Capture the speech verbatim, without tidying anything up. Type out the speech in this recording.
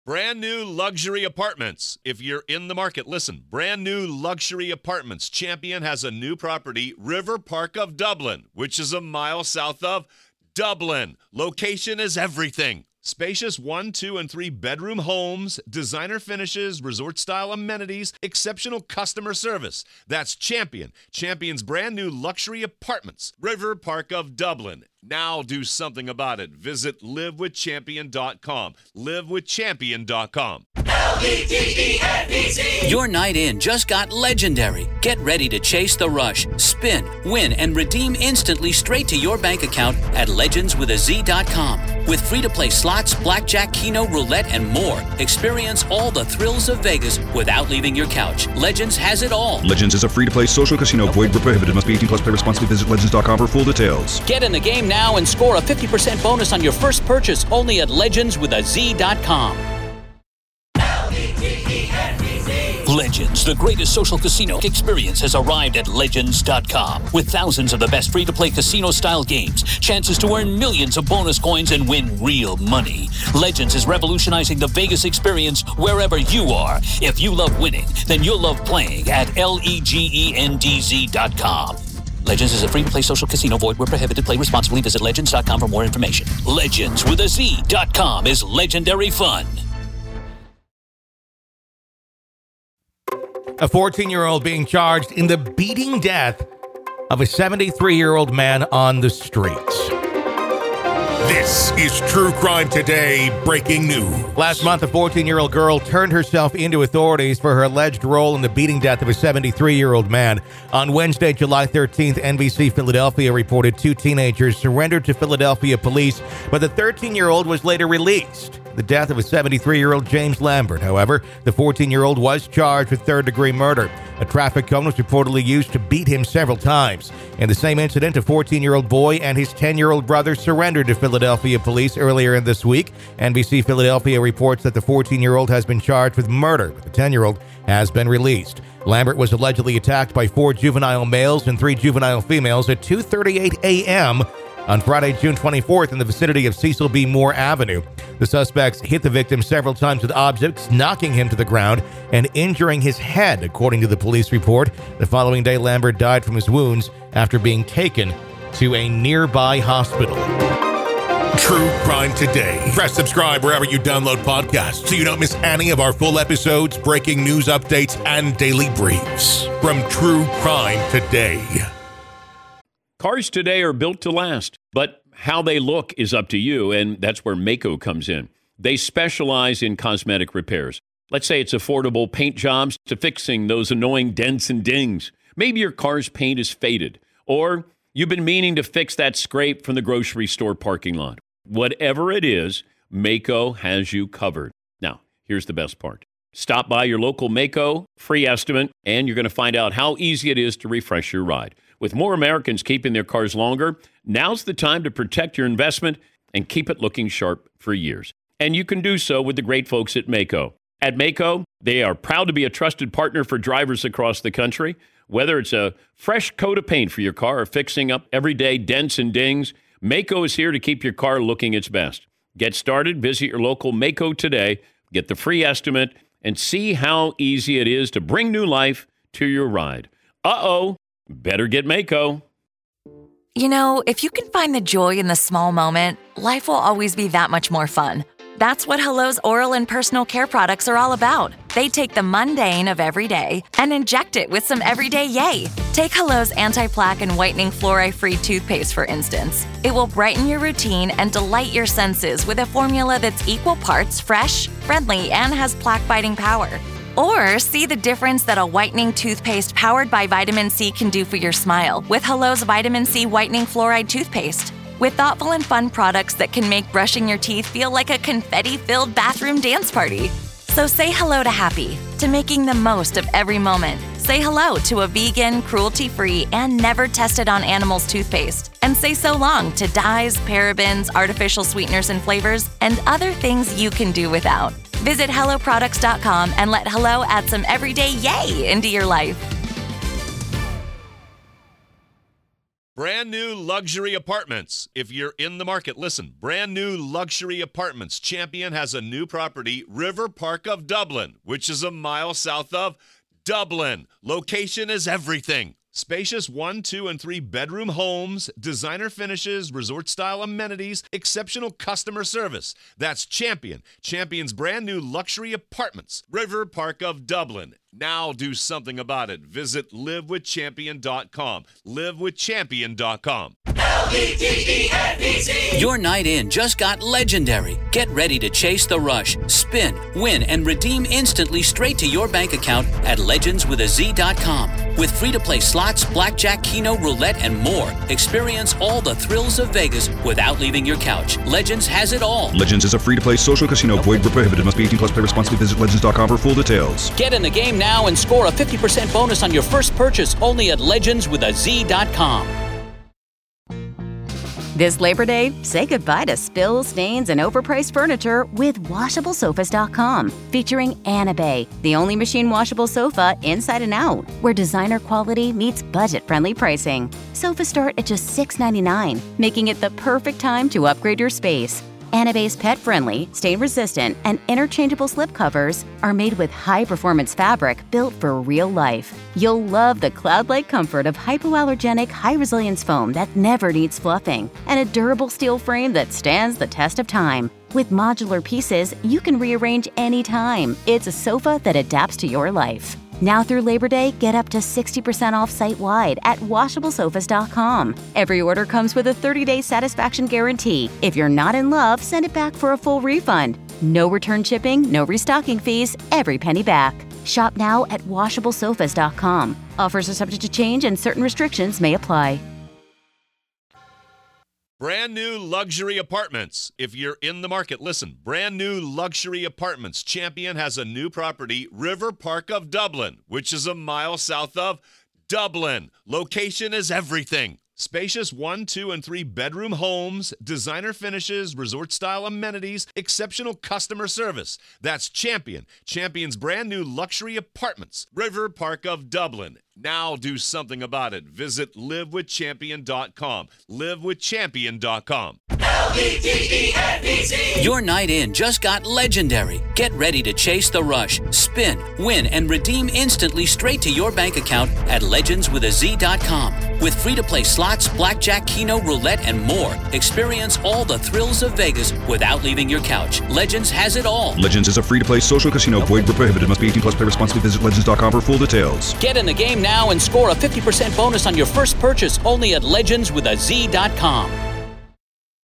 Brand new luxury apartments. If you're in the market, listen. Brand new luxury apartments. Champion has a new property, River Park of Dublin, which is a mile south of Dublin. Location is everything. Spacious one, two, and three bedroom homes, designer finishes, resort-style amenities, exceptional customer service. That's Champion. Champion's brand new luxury apartments. River Park of Dublin. Now do something about it. Visit live with champion dot com. live with champion dot com. L E D E N E Z. Your night in just got legendary. Get ready to chase the rush, spin, win, and redeem instantly straight to your bank account at legends with a z dot com. With free-to-play slots, blackjack, keno, roulette, and more, experience all the thrills of Vegas without leaving your couch. Legends has it all. Legends is a free-to-play social casino. Void where prohibited. Must be eighteen plus. Play responsibly. Visit legends dot com for full details. Get in the game now and score a fifty percent bonus on your first purchase only at legends with a z dot com. Legends, the greatest social casino experience, has arrived at legends dot com. With thousands of the best free-to-play casino-style games, chances to earn millions of bonus coins and win real money. Legends is revolutionizing the Vegas experience wherever you are. If you love winning, then you'll love playing at legends dot com. Legends is a free-to-play social casino. Void where prohibited. Play responsibly. Visit legends dot com for more information. Legends with a Z dot com is legendary fun. A fourteen-year-old being charged in the beating death of a seventy-three-year-old man on the streets. This is True Crime Today breaking news. Last month, a fourteen-year-old girl turned herself into authorities for her alleged role in the beating death of a seventy-three-year-old man. On Wednesday, July thirteenth, N B C Philadelphia reported two teenagers surrendered to Philadelphia police, but the thirteen-year-old was later released. The death of a seventy-three-year-old James Lambert. However, the fourteen-year-old was charged with third-degree murder. A traffic cone was reportedly used to beat him several times. In the same incident, a fourteen-year-old boy and his ten-year-old brother surrendered to Philadelphia police earlier in this week. N B C Philadelphia reports that the fourteen-year-old has been charged with murder, but the ten-year-old has been released. Lambert was allegedly attacked by four juvenile males and three juvenile females at two thirty-eight a.m. on Friday, June twenty-fourth, in the vicinity of Cecil B. Moore Avenue. The suspects hit the victim several times with objects, knocking him to the ground and injuring his head, according to the police report. The following day, Lambert died from his wounds after being taken to a nearby hospital. True Crime Today. Press subscribe wherever you download podcasts so you don't miss any of our full episodes, breaking news updates, and daily briefs from True Crime Today. Cars today are built to last, but how they look is up to you, and that's where Maaco comes in. They specialize in cosmetic repairs. Let's say it's affordable paint jobs to fixing those annoying dents and dings. Maybe your car's paint is faded, or you've been meaning to fix that scrape from the grocery store parking lot. Whatever it is, Maaco has you covered. Now, here's the best part. Stop by your local Maaco, free estimate, and you're going to find out how easy it is to refresh your ride. With more Americans keeping their cars longer, now's the time to protect your investment and keep it looking sharp for years. And you can do so with the great folks at Maaco. At Maaco, they are proud to be a trusted partner for drivers across the country. Whether it's a fresh coat of paint for your car or fixing up everyday dents and dings, Maaco is here to keep your car looking its best. Get started, visit your local Maaco today, get the free estimate, and see how easy it is to bring new life to your ride. Uh-oh. Better get Maaco. You know, if you can find the joy in the small moment, life will always be that much more fun. That's what Hello's oral and personal care products are all about. They take the mundane of every day and inject it with some everyday yay. Take Hello's anti-plaque and whitening fluoride-free toothpaste, for instance. It will brighten your routine and delight your senses with a formula that's equal parts fresh, friendly, and has plaque-fighting power. Or see the difference that a whitening toothpaste powered by vitamin C can do for your smile with Hello's Vitamin C Whitening Fluoride Toothpaste. With thoughtful and fun products that can make brushing your teeth feel like a confetti-filled bathroom dance party. So say hello to happy, to making the most of every moment. Say hello to a vegan, cruelty-free, and never tested on animals toothpaste. And say so long to dyes, parabens, artificial sweeteners and flavors, and other things you can do without. Visit hello products dot com and let Hello add some everyday yay into your life. Brand new luxury apartments. If you're in the market, listen. Brand new luxury apartments. Champion has a new property, River Park of Dublin, which is a mile south of Dublin. Location is everything. Spacious one, two, and three bedroom homes, designer finishes, resort-style amenities, exceptional customer service. That's Champion. Champion's brand new luxury apartments, River Park of Dublin. Now do something about it. Visit live with champion dot com. live with champion dot com. L E G E N B C. Your night in just got legendary. Get ready to chase the rush, spin, win, and redeem instantly straight to your bank account at legends with a z dot com. With free-to-play slots, blackjack, keno, roulette, and more, experience all the thrills of Vegas without leaving your couch. Legends has it all. Legends is a free-to-play social casino. Void where prohibited. Must be eighteen plus. Play responsibly. Visit legends dot com for full details. Get in the game now and score a fifty percent bonus on your first purchase only at legends with a z dot com. This Labor Day, say goodbye to spills, stains, and overpriced furniture with washable sofas dot com, featuring Anabay, the only machine washable sofa inside and out, where designer quality meets budget-friendly pricing. Sofas start at just six ninety-nine, making it the perfect time to upgrade your space. Anabay's pet-friendly, stain-resistant, and interchangeable slipcovers are made with high-performance fabric built for real life. You'll love the cloud-like comfort of hypoallergenic, high-resilience foam that never needs fluffing, and a durable steel frame that stands the test of time. With modular pieces, you can rearrange anytime. It's a sofa that adapts to your life. Now through Labor Day, get up to sixty percent off site-wide at washable sofas dot com. Every order comes with a thirty-day satisfaction guarantee. If you're not in love, send it back for a full refund. No return shipping, no restocking fees, every penny back. Shop now at washable sofas dot com. Offers are subject to change and certain restrictions may apply. Brand new luxury apartments. If you're in the market, listen. Brand new luxury apartments. Champion has a new property, River Park of Dublin, which is a mile south of Dublin. Location is everything. Spacious one, two, and three bedroom homes, designer finishes, resort-style amenities, exceptional customer service. That's Champion. Champion's brand new luxury apartments, River Park of Dublin. Now do something about it. Visit live with champion dot com. live with champion dot com. L E G E N B C. Your night in just got legendary. Get ready to chase the rush, spin, win, and redeem instantly straight to your bank account at legends with a z dot com. With free-to-play slots, blackjack, keno, roulette, and more, experience all the thrills of Vegas without leaving your couch. Legends has it all. Legends is a free-to-play social casino. Void where prohibited. Must be eighteen plus. Play responsibly. Visit legends dot com for full details. Get in the game now and score a fifty percent bonus on your first purchase only at legends with a z dot com.